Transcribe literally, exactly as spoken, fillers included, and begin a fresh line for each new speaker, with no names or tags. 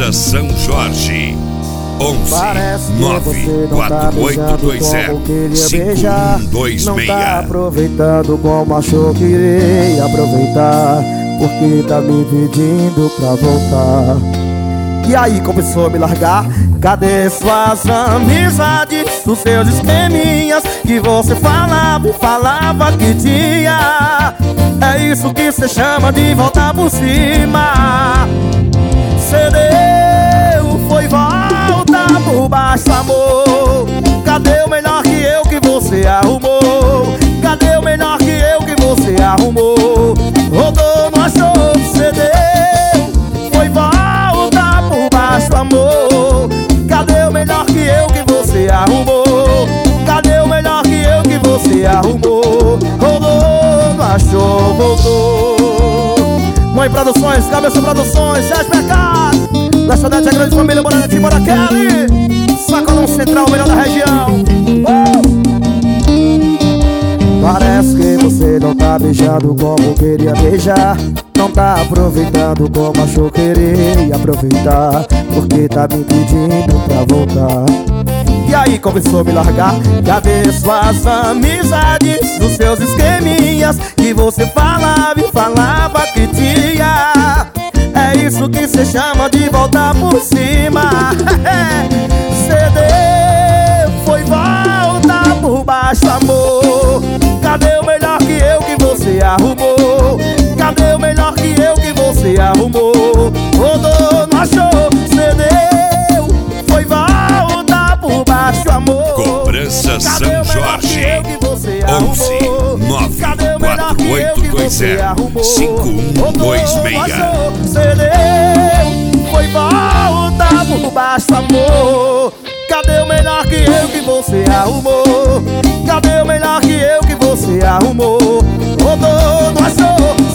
Cobrança São Jorge. onze nove quatro oito dois zero cinco um dois
Não
seis.
tá aproveitando como achou que iria aproveitar, porque tá me pedindo pra voltar. E aí começou a me largar? Cadê suas amizades, os seus esqueminhas que você falava e falava que tinha? É isso que cê chama de voltar por cima. Cê deu, foi volta por baixo, amor. Cadê o melhor que eu que você arrumou? Cadê o melhor que eu que você arrumou? Rodou, não achou, cê deu, foi volta por baixo, amor. Cadê o melhor que eu que você arrumou? Cadê o melhor que eu que você arrumou? Rodou, não achou, voltou. Mãe Produções, Cabeça Produções, Sérgio Mercado, Lanchonete, a grande família, Morada de Bora Kelly, Sacolão Central, melhor da região. uh! Parece que você não tá beijando como queria beijar, não tá aproveitando como achou que iria aproveitar, porque tá me pedindo pra voltar. E aí começou a me largar? Cadê suas amizades, os seus esqueminhas que você falava e falava que tinha? É isso que cê chama de voltar por cima. Cê deu, foi volta por baixo, amor. Cadê o melhor que eu que você arrumou? Cadê o melhor que eu que você arrumou? Rodou, não achou, cê deu, foi volta por baixo, amor.
Cobrança São Jorge. onze nove quatro oito dois zero cinco um dois seis.
Cê deu, foi volta por baixo, amor. Cadê o melhor que eu que você arrumou? Cadê o melhor que eu que você arrumou? Rodou, não achou,